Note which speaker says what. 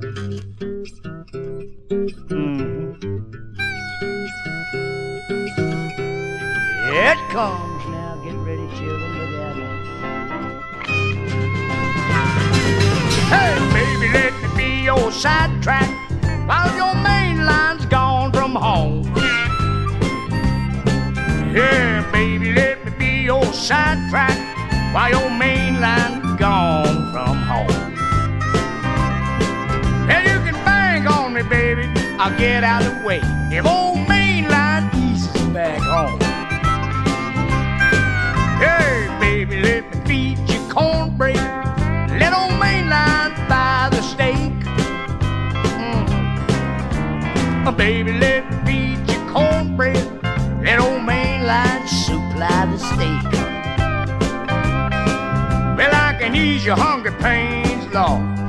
Speaker 1: It comes now. Get ready, children. Look at it. Hey, baby, let me be your sidetrack while your main line's gone from home. Yeah, baby, let me be your sidetrack while your main line's gone from home. And you can bang on me, baby. I'll get out of the way if old mainline eases back home. Hey, baby, let me feed you cornbread. Let old mainline buy the steak. Baby, let me feed you cornbread. Let old mainline supply the steak. Well, I can ease your hungry pains, Lord.